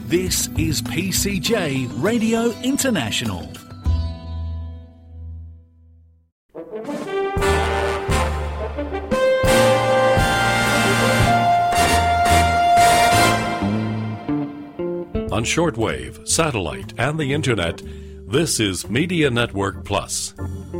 This is PCJ Radio International. On shortwave, satellite, and the internet, this is Media Network Plus.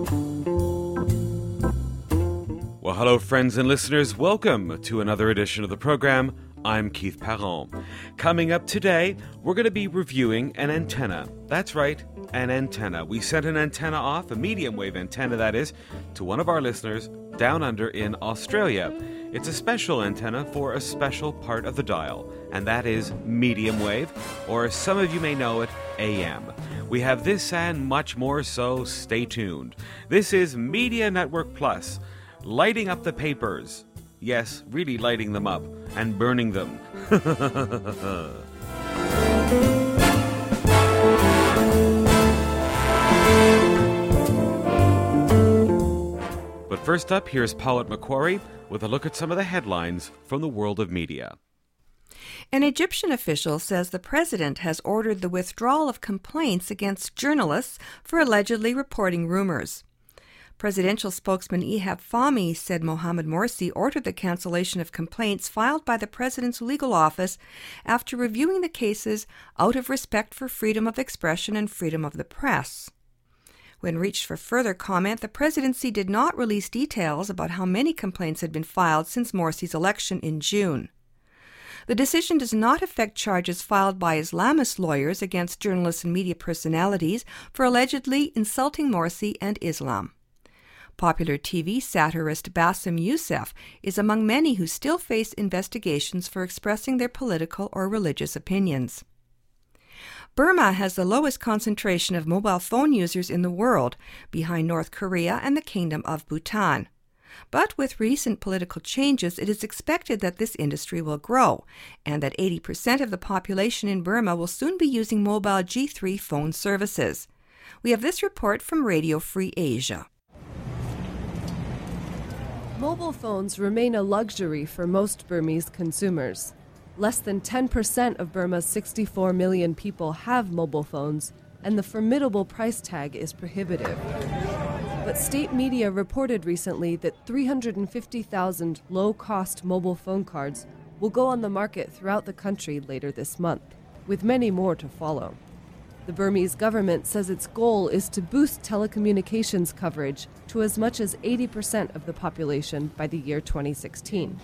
Well, hello, friends and listeners. Welcome to another edition of the program. I'm Keith Perron. Coming up today, we're going to be reviewing an antenna. That's right, an antenna. We sent an antenna off, a medium wave antenna that is, to one of our listeners down under in Australia. It's a special antenna for a special part of the dial, and that is medium wave, or as some of you may know it, AM. We have this and much more, so stay tuned. This is Media Network Plus, lighting up the papers. Yes, really lighting them up and burning them. But first up, here's Paulette Macquarie with a look at some of the headlines from the world of media. An Egyptian official says the president has ordered the withdrawal of complaints against journalists for allegedly reporting rumors. Presidential spokesman Ehab Fahmy said Mohamed Morsi ordered the cancellation of complaints filed by the president's legal office after reviewing the cases out of respect for freedom of expression and freedom of the press. When reached for further comment, the presidency did not release details about how many complaints had been filed since Morsi's election in June. The decision does not affect charges filed by Islamist lawyers against journalists and media personalities for allegedly insulting Morsi and Islam. Popular TV satirist Bassem Youssef is among many who still face investigations for expressing their political or religious opinions. Burma has the lowest concentration of mobile phone users in the world, behind North Korea and the Kingdom of Bhutan. But with recent political changes, it is expected that this industry will grow, and that 80% of the population in Burma will soon be using mobile G3 phone services. We have this report from Radio Free Asia. Mobile phones remain a luxury for most Burmese consumers. Less than 10% of Burma's 64 million people have mobile phones, and the formidable price tag is prohibitive. But state media reported recently that 350,000 low-cost mobile phone cards will go on the market throughout the country later this month, with many more to follow. The Burmese government says its goal is to boost telecommunications coverage to as much as 80% of the population by the year 2016.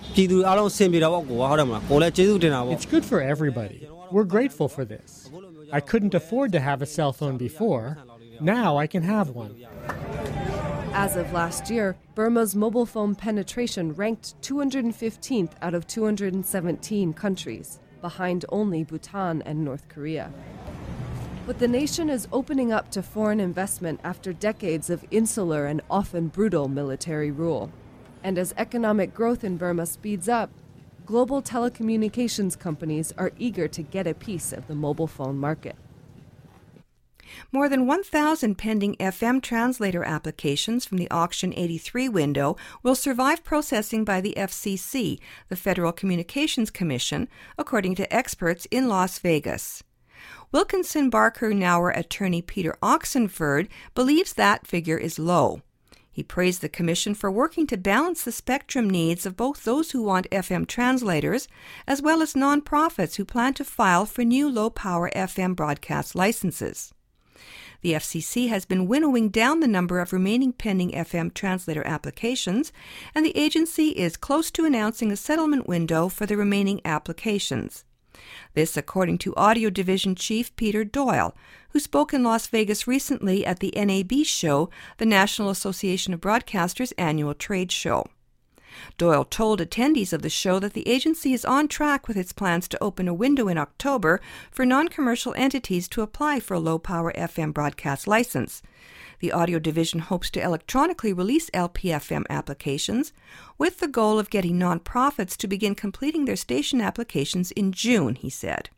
It's good for everybody. We're grateful for this. I couldn't afford to have a cell phone before. Now I can have one. As of last year, Burma's mobile phone penetration ranked 215th out of 217 countries, behind only Bhutan and North Korea. But the nation is opening up to foreign investment after decades of insular and often brutal military rule. And as economic growth in Burma speeds up, global telecommunications companies are eager to get a piece of the mobile phone market. More than 1,000 pending FM translator applications from the Auction 83 window will survive processing by the FCC, the Federal Communications Commission, according to experts in Las Vegas. Wilkinson Barker Nauer attorney Peter Oxenford believes that figure is low. He praised the Commission for working to balance the spectrum needs of both those who want FM translators as well as nonprofits who plan to file for new low-power FM broadcast licenses. The FCC has been winnowing down the number of remaining pending FM translator applications, and the agency is close to announcing a settlement window for the remaining applications. This according to Audio Division Chief Peter Doyle, who spoke in Las Vegas recently at the NAB show, the National Association of Broadcasters annual trade show. Doyle told attendees of the show that the agency is on track with its plans to open a window in October for non-commercial entities to apply for a low-power FM broadcast license. The Audio Division hopes to electronically release LPFM applications with the goal of getting nonprofits to begin completing their station applications in June, he said.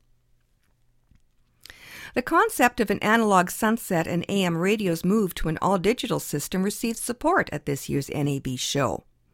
The concept of an analog sunset and AM radio's move to an all-digital system received support at this year's NAB show.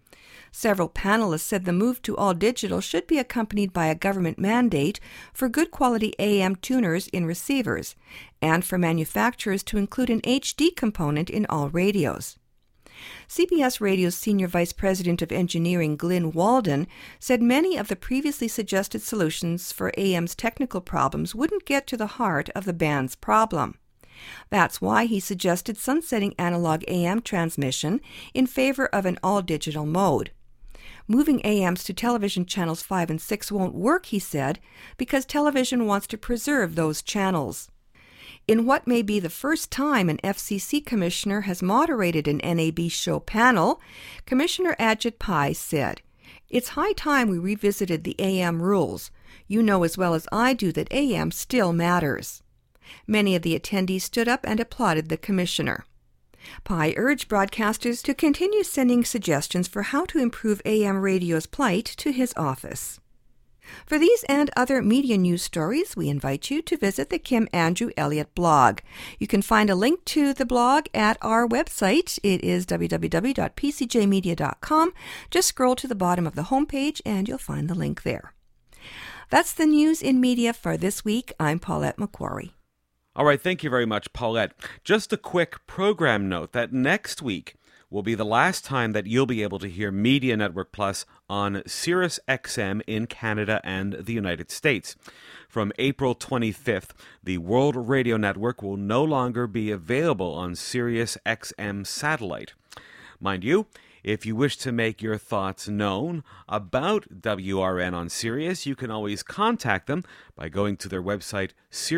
Several panelists said the move to all digital should be accompanied by a government mandate for good quality AM tuners in receivers, and for manufacturers to include an HD component in all radios. CBS Radio's Senior Vice President of Engineering, Glyn Walden, said many of the previously suggested solutions for AM's technical problems wouldn't get to the heart of the band's problem. That's why he suggested sunsetting analog AM transmission in favor of an all-digital mode. Moving AMs to television channels 5 and 6 won't work, he said, because television wants to preserve those channels. In what may be the first time an FCC commissioner has moderated an NAB show panel, Commissioner Ajit Pai said, "It's high time we revisited the AM rules. You know as well as I do that AM still matters." Many of the attendees stood up and applauded the commissioner. Pai urged broadcasters to continue sending suggestions for how to improve AM radio's plight to his office. For these and other media news stories, we invite you to visit the Kim Andrew Elliott blog. You can find a link to the blog at our website. It is www.pcjmedia.com. Just scroll to the bottom of the homepage and you'll find the link there. That's the news in media for this week. I'm Paulette Macquarie. All right, thank you very much, Paulette. Just a quick program note that next week will be the last time that you'll be able to hear Media Network Plus on Sirius XM in Canada and the United States. From April 25th, the World Radio Network will no longer be available on Sirius XM satellite. Mind you, if you wish to make your thoughts known about WRN on Sirius, you can always contact them by going to their website,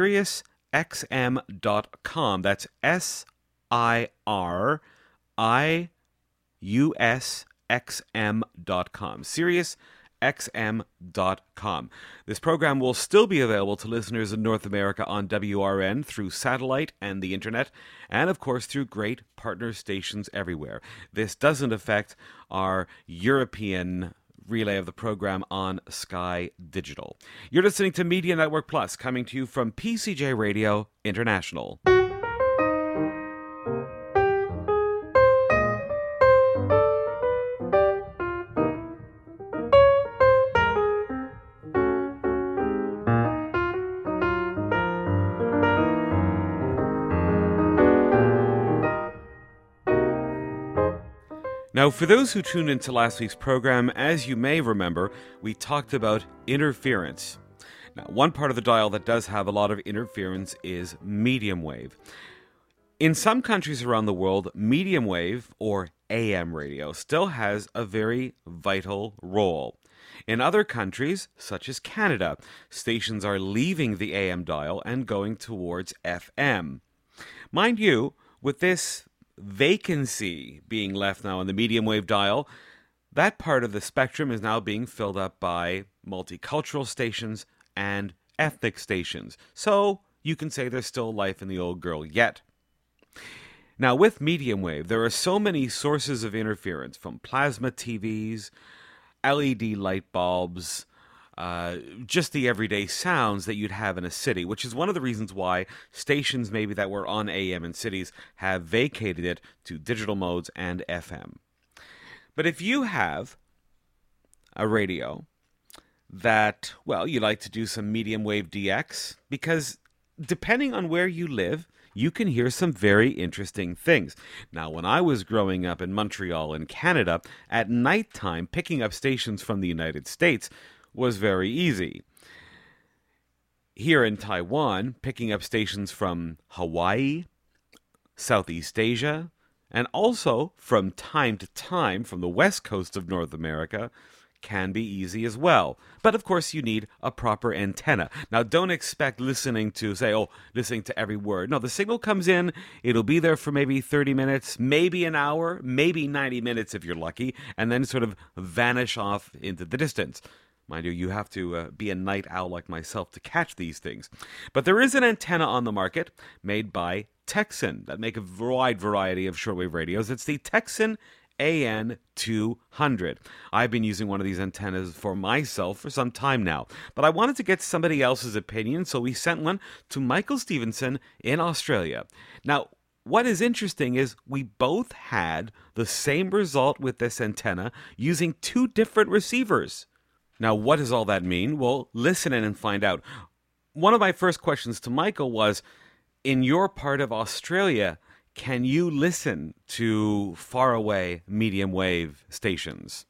SiriusXM.com. That's SIRIUSXM.com. SiriusXM.com. This program will still be available to listeners in North America on WRN through satellite and the internet, and of course through great partner stations everywhere. This doesn't affect our European relay of the program on Sky Digital. You're listening to Media Network Plus, coming to you from PCJ Radio International. Now, for those who tuned into last week's program, as you may remember, we talked about interference. Now, one part of the dial that does have a lot of interference is medium wave. In some countries around the world, medium wave, or AM radio, still has a very vital role. In other countries, such as Canada, stations are leaving the AM dial and going towards FM. Mind you, with this vacancy being left now on the medium wave dial, that part of the spectrum is now being filled up by multicultural stations and ethnic stations. So you can say there's still life in the old girl yet. Now with medium wave, there are so many sources of interference, from plasma TVs, LED light bulbs, just the everyday sounds that you'd have in a city, which is one of the reasons why stations maybe that were on AM in cities have vacated it to digital modes and FM. But if you have a radio that, well, you like to do some medium wave DX, because depending on where you live, you can hear some very interesting things. Now, when I was growing up in Montreal in Canada, at nighttime, picking up stations from the United States was very easy. Here in Taiwan, picking up stations from Hawaii, Southeast Asia, and also from time to time from the west coast of North America can be easy as well. But of course you need a proper antenna. Now don't expect listening to every word. No, the signal comes in, it'll be there for maybe 30 minutes, maybe an hour, maybe 90 minutes if you're lucky, and then sort of vanish off into the distance. Mind you, you have to be a night owl like myself to catch these things. But there is an antenna on the market made by Tecsun that make a wide variety of shortwave radios. It's the Tecsun AN200. I've been using one of these antennas for myself for some time now, but I wanted to get somebody else's opinion, so we sent one to Michael Stevenson in Australia. Now, what is interesting is we both had the same result with this antenna using two different receivers. Now, what does all that mean? Well, listen in and find out. One of my first questions to Michael was, in your part of Australia, can you listen to faraway medium wave stations?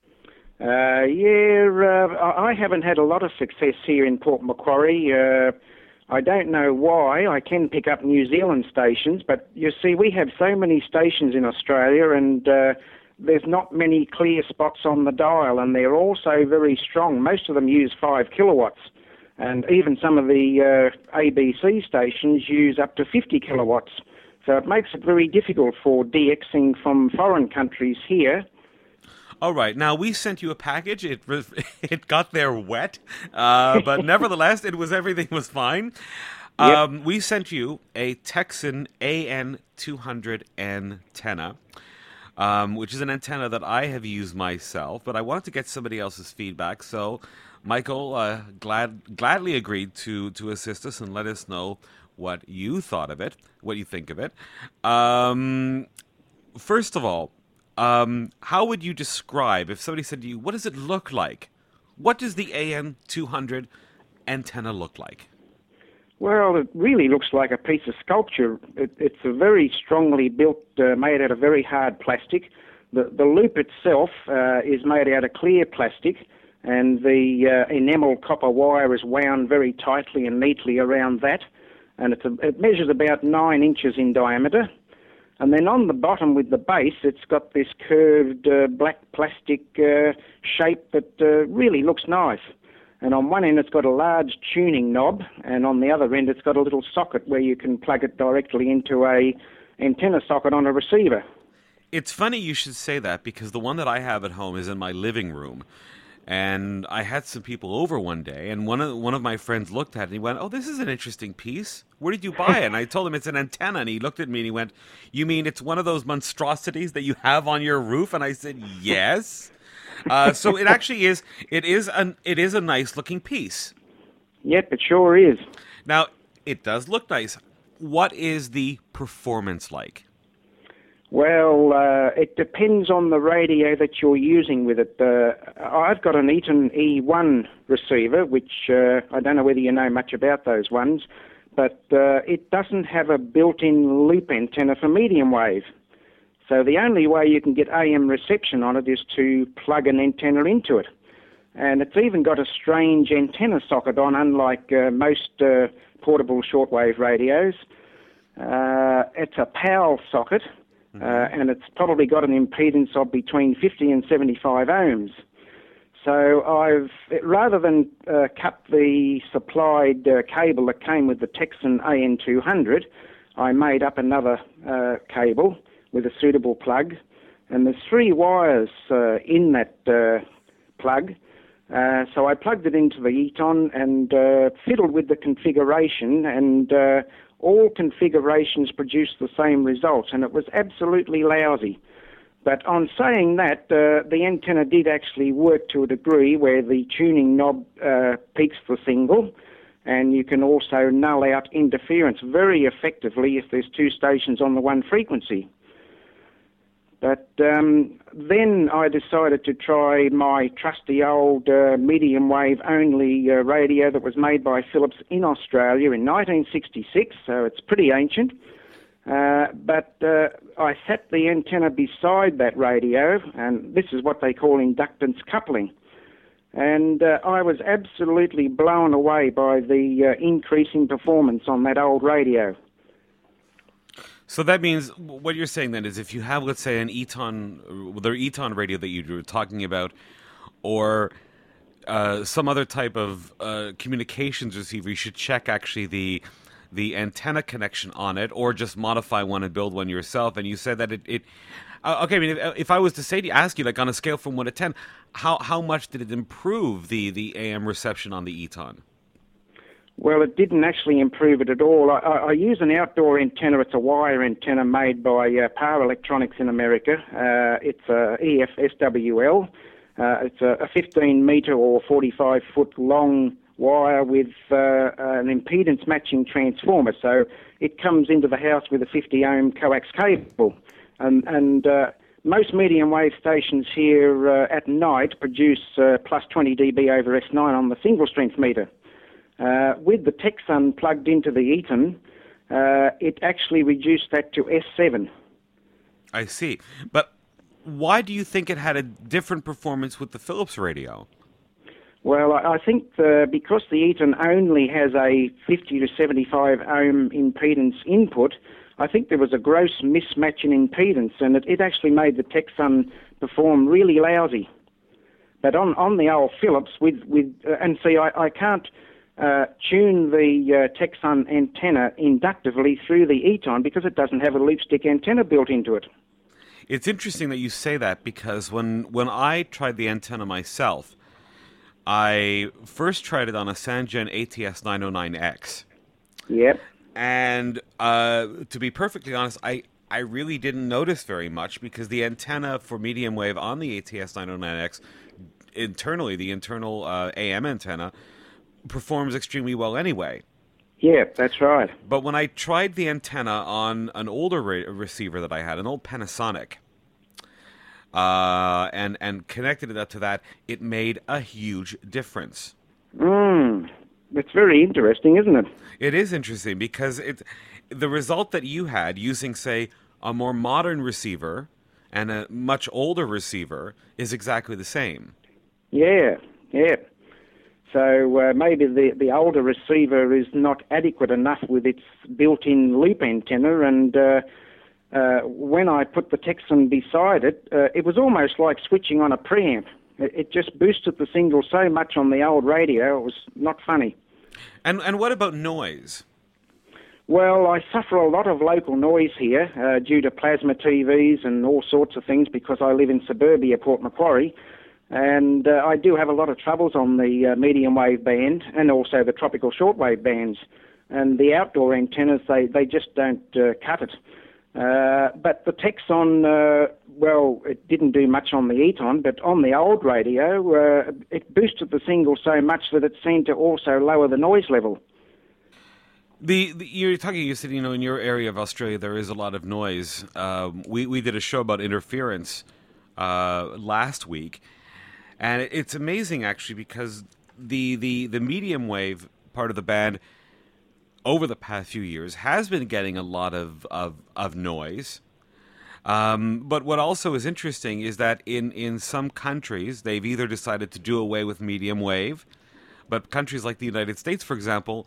I haven't had a lot of success here in Port Macquarie. I don't know why. I can pick up New Zealand stations, but you see, we have so many stations in Australia, and there's not many clear spots on the dial, and they're also very strong. Most of them use 5 kilowatts, and even some of the ABC stations use up to 50 kilowatts. So it makes it very difficult for DXing from foreign countries here. All right. Now, we sent you a package. It got there wet, but nevertheless, everything was fine. Yep. We sent you a Texan AN200 antenna, which is an antenna that I have used myself, but I wanted to get somebody else's feedback. So, Michael gladly agreed to assist us and let us know what you thought of it, what you think of it. First of all, how would you describe, if somebody said to you, what does it look like? What does the AN200 antenna look like? Well, it really looks like a piece of sculpture. It's a very strongly built, made out of very hard plastic. The loop itself is made out of clear plastic, and the enamel copper wire is wound very tightly and neatly around that. And it measures about 9 inches in diameter. And then on the bottom with the base, it's got this curved black plastic shape that really looks nice. And on one end, it's got a large tuning knob, and on the other end, it's got a little socket where you can plug it directly into a antenna socket on a receiver. It's funny you should say that, because the one that I have at home is in my living room. And I had some people over one day, and one of my friends looked at it and he went, "Oh, this is an interesting piece. Where did you buy it?" And I told him it's an antenna, and he looked at me and he went, "You mean it's one of those monstrosities that you have on your roof?" And I said, "Yes." So it actually is. It is a nice looking piece. Yep, it sure is. Now, it does look nice. What is the performance like? Well, it depends on the radio that you're using with it. I've got an Eaton E1 receiver, which I don't know whether you know much about those ones, but it doesn't have a built-in loop antenna for medium wave. So the only way you can get AM reception on it is to plug an antenna into it. And it's even got a strange antenna socket on, unlike most portable shortwave radios. It's a PAL socket. And it's probably got an impedance of between 50 and 75 ohms. So rather than cut the supplied cable that came with the Texan AN200, I made up another cable with a suitable plug. And there's 3 wires in that plug. So I plugged it into the Eaton and fiddled with the configuration, and all configurations produced the same results, and it was absolutely lousy. But on saying that, the antenna did actually work to a degree where the tuning knob peaks the signal, and you can also null out interference very effectively if there's 2 stations on the one frequency. But then I decided to try my trusty old medium wave only radio that was made by Philips in Australia in 1966, so it's pretty ancient. But I set the antenna beside that radio, and this is what they call inductance coupling. And I was absolutely blown away by the increasing performance on that old radio. So that means what you're saying then is if you have, let's say, an Eaton, their Eaton radio that you were talking about, or some other type of communications receiver, you should check actually the antenna connection on it, or just modify one and build one yourself. And you said that okay, I mean, if I was to ask you, like on a scale from 1 to 10, how much did it improve the AM reception on the Eaton? Well, it didn't actually improve it at all. I use an outdoor antenna. It's a wire antenna made by Power Electronics in America. It's a EF SWL. It's a 15-metre or 45-foot long wire with an impedance matching transformer. So it comes into the house with a 50 ohm coax cable. And most medium wave stations here at night produce plus 20 dB over S9 on the single strength meter. With the Texan plugged into the Eton, it actually reduced that to S7. I see. But why do you think it had a different performance with the Philips radio? Well, I think because the Eton only has a 50 to 75 ohm impedance input, I think there was a gross mismatch in impedance, and it actually made the Texan perform really lousy. But on the old Philips, and see, I can't tune the Texan antenna inductively through the Eton because it doesn't have a loopstick antenna built into it. It's interesting that you say that, because when I tried the antenna myself, I first tried it on a Sangen ATS 909X. Yep. And to be perfectly honest, I really didn't notice very much, because the antenna for medium wave on the ATS 909X, internally, the internal AM antenna, performs extremely well anyway. Yeah, that's right. But when I tried the antenna on an older receiver that I had, an old Panasonic, and connected it up to that, it made a huge difference. It's very interesting, isn't it? It is interesting, because the result that you had using, say, a more modern receiver and a much older receiver is exactly the same. Yeah. So maybe the older receiver is not adequate enough with its built-in loop antenna, and when I put the Texan beside it, it was almost like switching on a preamp. It just boosted the signal so much on the old radio, it was not funny. And what about noise? Well, I suffer a lot of local noise here due to plasma TVs and all sorts of things, because I live in suburbia Port Macquarie, and I do have a lot of troubles on the medium wave band and also the tropical shortwave bands. And the outdoor antennas, they just don't cut it. But the Texan, well, it didn't do much on the Eton, but on the old radio, it boosted the signal so much that it seemed to also lower the noise level. You said, in your area of Australia, there is a lot of noise. We did a show about interference last week, and it's amazing, actually, because the medium wave part of the band over the past few years has been getting a lot of noise. But what also is interesting is that in some countries, they've either decided to do away with medium wave, but countries like the United States, for example,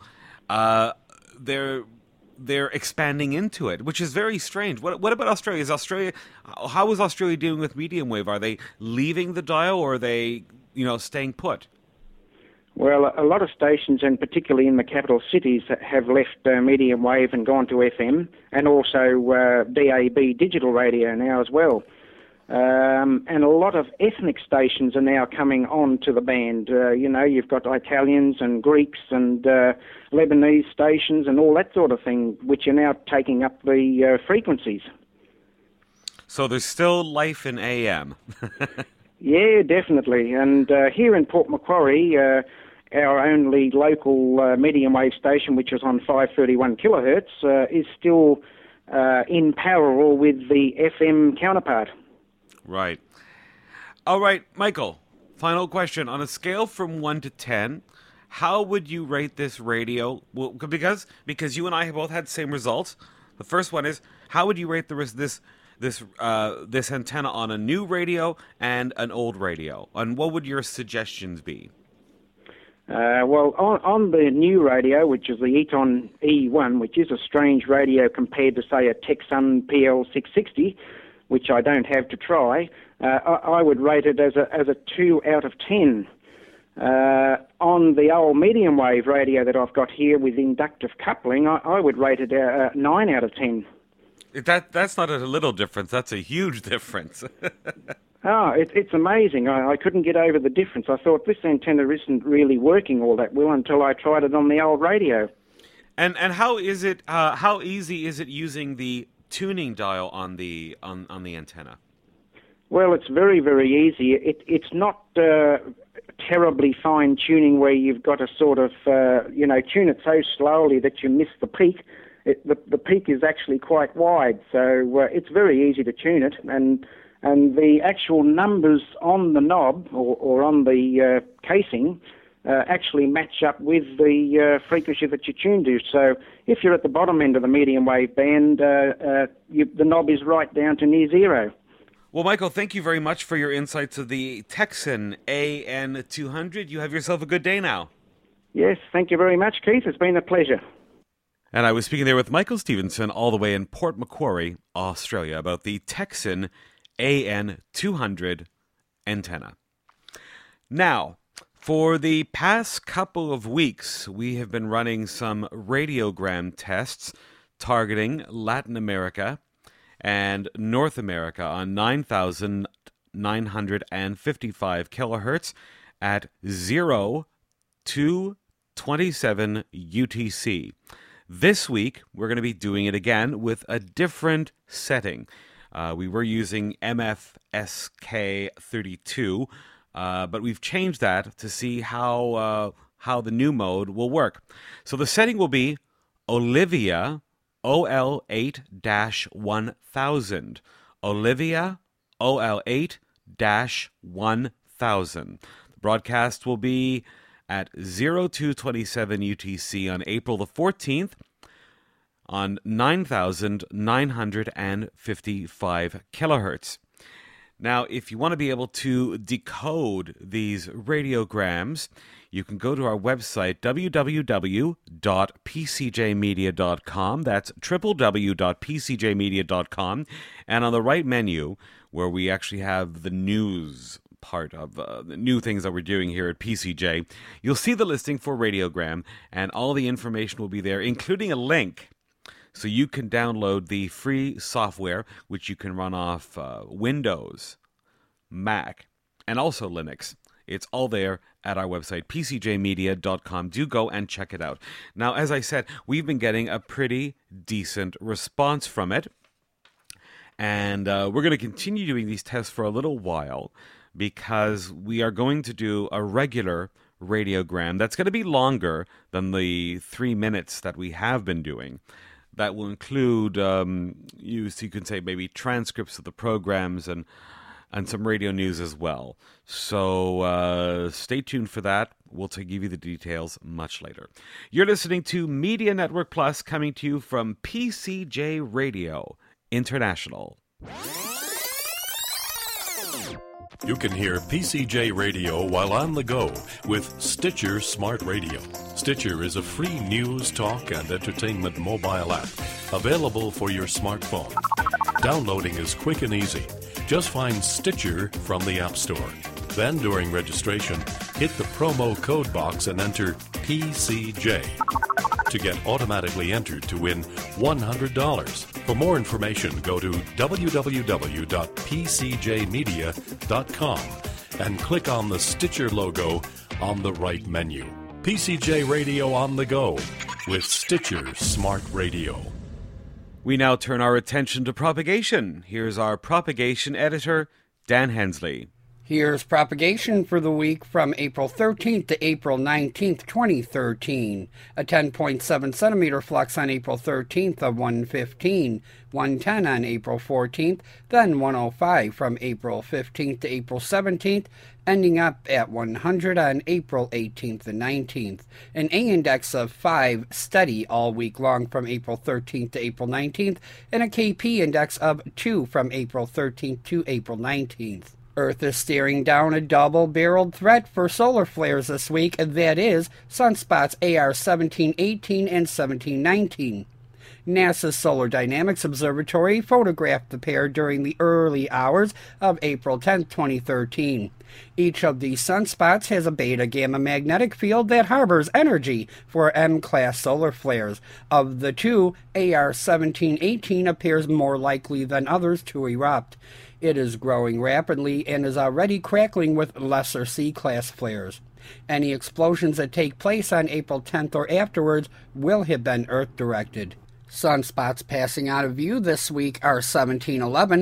they're expanding into it, which is very strange. What about Australia? How is Australia dealing with medium wave? Are they leaving the dial, or are they, staying put? Well, a lot of stations, and particularly in the capital cities, have left medium wave and gone to FM, and also DAB digital radio now as well. And a lot of ethnic stations are now coming on to the band. You've got Italians and Greeks and Lebanese stations and all that sort of thing, which are now taking up the frequencies. So there's still life in AM. Yeah, definitely. And here in Port Macquarie, our only local medium wave station, which is on 531 kilohertz, is still in parallel with the FM counterpart. Right. All right, Michael, final question. On a scale from 1 to 10, how would you rate this radio? Well, because you and I have both had the same results. The first one is, how would you rate this antenna on a new radio and an old radio? And what would your suggestions be? Well, on the new radio, which is the Eton E1, which is a strange radio compared to, say, a Texan PL660, which I don't have to try, I would rate it as a 2 out of 10. On the old medium wave radio that I've got here with inductive coupling, I would rate it a 9 out of 10. That's not a little difference. That's a huge difference. It's amazing. I couldn't get over the difference. I thought this antenna isn't really working all that well until I tried it on the old radio. And how is it? How easy is it using the tuning dial on the antenna? Well, it's very, very easy. It's not terribly fine tuning where you've got to sort of, tune it so slowly that you miss the peak. The peak is actually quite wide, so it's very easy to tune it, and the actual numbers on the knob or on the casing actually match up with the frequency that you tune to. So if you're at the bottom end of the medium wave band, the knob is right down to near zero. Well, Michael, thank you very much for your insights of the Texan AN200. You have yourself a good day now. Yes, thank you very much, Keith. It's been a pleasure. And I was speaking there with Michael Stevenson all the way in Port Macquarie, Australia, about the Texan AN200 antenna. Now, for the past couple of weeks, we have been running some radiogram tests targeting Latin America and North America on 9,955 kilohertz at 0 to 27 UTC. This week, we're going to be doing it again with a different setting. We were using MFSK32, but we've changed that to see how the new mode will work. So the setting will be Olivia OL8-1000. Olivia OL8-1000. The broadcast will be at 0227 UTC on April the 14th on 9,955 kilohertz. Now, if you want to be able to decode these radiograms, you can go to our website, www.pcjmedia.com. That's www.pcjmedia.com. And on the right menu, where we actually have the news part of the new things that we're doing here at PCJ, you'll see the listing for radiogram, and all the information will be there, including a link. So you can download the free software, which you can run off Windows, Mac, and also Linux. It's all there at our website, pcjmedia.com. Do go and check it out. Now, as I said, we've been getting a pretty decent response from it. And we're going to continue doing these tests for a little while because we are going to do a regular radiogram that's going to be longer than the 3 minutes that we have been doing. That will include, you can say, maybe transcripts of the programs and some radio news as well. So stay tuned for that. We'll give you the details much later. You're listening to Media Network Plus, coming to you from PCJ Radio International. You can hear PCJ Radio while on the go with Stitcher Smart Radio. Stitcher is a free news, talk, and entertainment mobile app available for your smartphone. Downloading is quick and easy. Just find Stitcher from the App Store. Then, during registration, hit the promo code box and enter PCJ to get automatically entered to win $100. For more information, go to www.pcjmedia.com and click on the Stitcher logo on the right menu. PCJ Radio on the go with Stitcher Smart Radio. We now turn our attention to propagation. Here's our propagation editor, Dan Hensley. Here's propagation for the week from April 13th to April 19th, 2013. A 10.7 centimeter flux on April 13th of 115, 110 on April 14th, then 105 from April 15th to April 17th, ending up at 100 on April 18th and 19th. An A index of 5 steady all week long from April 13th to April 19th, and a KP index of 2 from April 13th to April 19th. Earth is staring down a double-barreled threat for solar flares this week, that is, sunspots AR 1718 and 1719. NASA's Solar Dynamics Observatory photographed the pair during the early hours of April 10, 2013. Each of these sunspots has a beta-gamma magnetic field that harbors energy for M-class solar flares. Of the two, AR 1718 appears more likely than others to erupt. It is growing rapidly and is already crackling with lesser C-class flares. Any explosions that take place on April 10th or afterwards will have been Earth-directed. Sunspots passing out of view this week are 1711,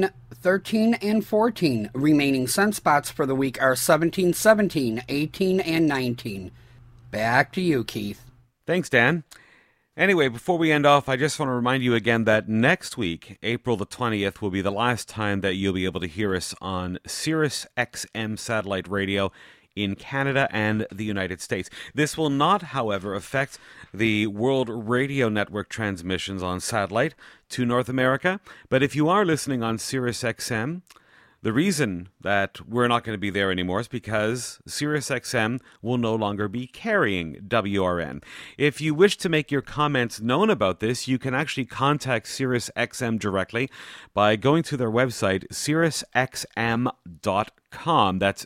13 and 14. Remaining sunspots for the week are 17, 17, 18, and 19. Back to you, Keith. Thanks, Dan. Anyway, before we end off, I just want to remind you again that next week, April the 20th, will be the last time that you'll be able to hear us on Sirius XM satellite radio in Canada and the United States. This will not, however, affect the World Radio Network transmissions on satellite to North America. But if you are listening on Sirius XM, the reason that we're not going to be there anymore is because Sirius XM will no longer be carrying WRN. If you wish to make your comments known about this, you can actually contact Sirius XM directly by going to their website, SiriusXM.com. That's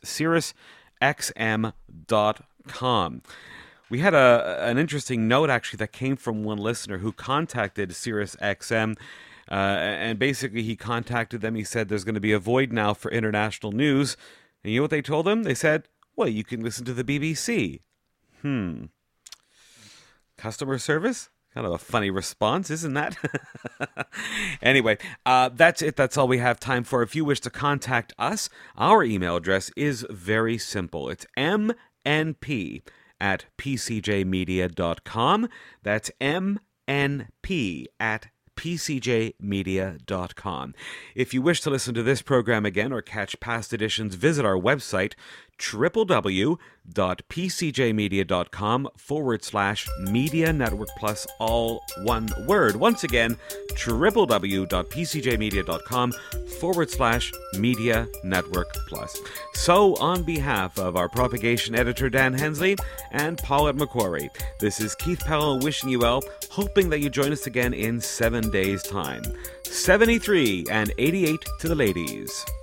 SiriusXM.com. We had an interesting note, actually, that came from one listener who contacted SiriusXM. And basically, he contacted them. He said there's going to be a void now for international news. And you know what they told him? They said, well, you can listen to the BBC. Customer service? Kind of a funny response, isn't that? Anyway, that's it. That's all we have time for. If you wish to contact us, our email address is very simple. It's mnp@pcjmedia.com. That's mnp@pcjmedia.com. If you wish to listen to this program again or catch past editions, visit our website, www.pcjmedia.com/Media Network Plus, all one word. Once again, www.pcjmedia.com/Media Network Plus. So, on behalf of our propagation editor, Dan Hensley, and Paulette McQuarrie, this is Keith Powell wishing you well, hoping that you join us again in 7 days' time. 73 and 88 to the ladies.